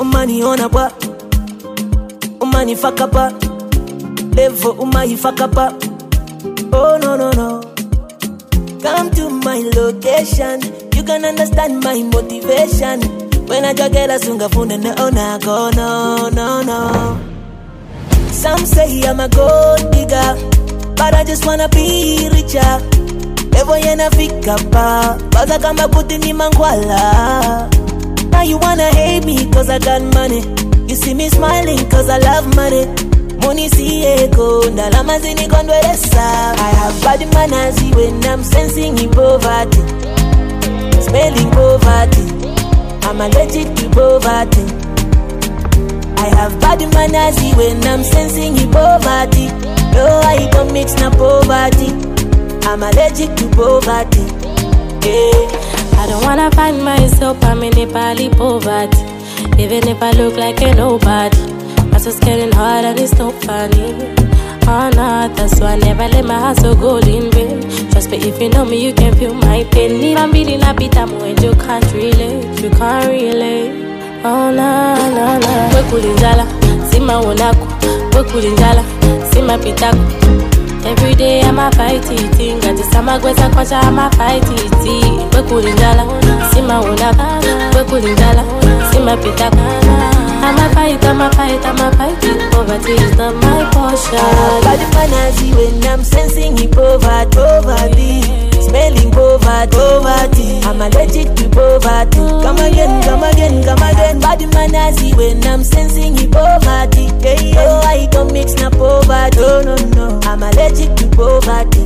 Umani onapa, umani fakapa, levo umai fakapa. Oh no no no. Come to my location, you can understand my motivation. When I just get a sunga phone and no go no no no. Some say I'm a gold digger, but I just wanna be richer. Evo yena fika pa, baza kama puti ni mangwala. Now you wanna hate me cause I got money. You see me smiling cause I love money. Money see ego, ndalama zini kondwelesa. I have bad manners when I'm sensing in poverty, smelling poverty. I'm allergic to poverty. I have bad manners when I'm sensing in poverty. No, I don't mix na poverty. I'm allergic to poverty. Yeah. I don't wanna find myself, I'm in Nepali poverty. Even if I look like a nobody, I'm just getting hard and it's no funny. Oh no, that's why I never let my hustle go in vain. Trust me, if you know me, you can feel my pain. If I'm beating a bit, I'm when you can't relate. You can't relate. Oh no, no, no. We kulinjala, sima wonako. We kulinjala, sima pitako. Every day I'm a fight eating. Got the summer gweza kwacha I'm a fight eating. We kulinjala, sima wonako. We kulinjala, sima pitako. I'm a fight. Poverty is not my portion. Bad manners when I'm sensing in poverty, smelling poverty. I'm allergic to poverty. Come again. Bad manners when I'm sensing in poverty. Oh, I don't mix na poverty. No. I'm allergic to poverty.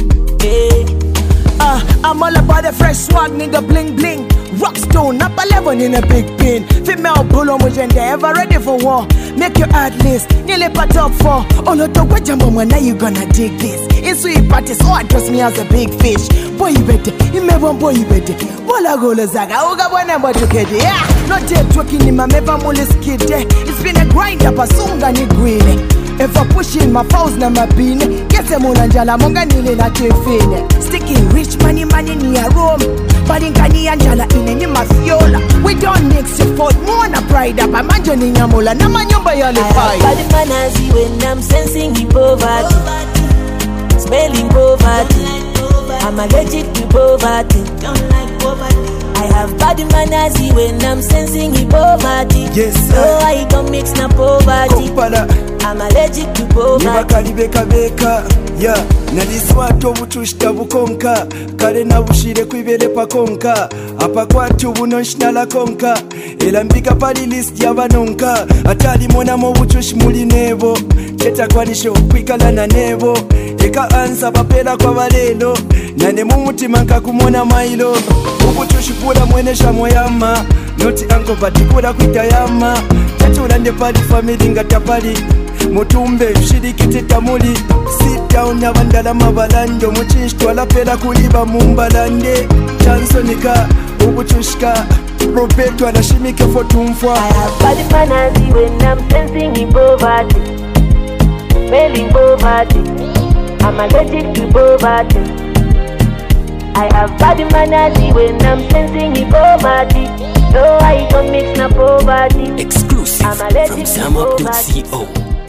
I'm all about the fresh swag, nigga, bling bling. Rockstone, up 11 in a big pin. Female bull mujende, ever ready for war. Make your ad list, nearly part top 4. Oh no, to what jumbo, now you gonna dig this. It's sweet parties, so address me as a big fish. Boy, you better, you may want boy, you better. Walla go zaga, oga wana batu kede. Yeah, not yet talking in my meva mulis kid. It's been a grind up a sunga ni green. If I pushing my fouls na mapine, get a munanjala monga nile na tefine. Sticking rich money ni a room. Badinkani anjala in any mafiola. We don't mix your fault, more na pride up. I'm anjani nyamola, na manyomba yale fight. Bad manners when I'm sensing in poverty, smelling poverty. I'm allergic to poverty. Don't like poverty. I have bad manners when I'm sensing in poverty. Yes, sir. So I don't mix na poverty. I'm allergic to poverty. Beka, yeah. Nadiswato butushita bukonka. Kale na bushire kwibere pa konka. Apa kwatu bunonshinala konka. Elambika pali list yabanonka. Atali mona mo butushi muli nebo. Cheta kwanisho kwikala na nebo. Eka ansa papela kwa balelo. Nane mumutima nka kumona mailo. Ubutushi pula mwenesha moyama. Noti anko patikula kwitayama. Chatula nde pali family ngatapali. Mutumbe shirikite tamuli. Sit down na bandala mabalando. Muchinshtu alapela kuliba mumbalande. Chansonika, ubuchushka. Roberto anashimike fotumfwa. I have bad manners when I'm sensing in poverty, smelling poverty. I'm allergic to poverty. I have bad manners when I'm sensing in poverty. No, I don't mix na poverty. Exclusive I'm allergic from to poverty. SamUp.co.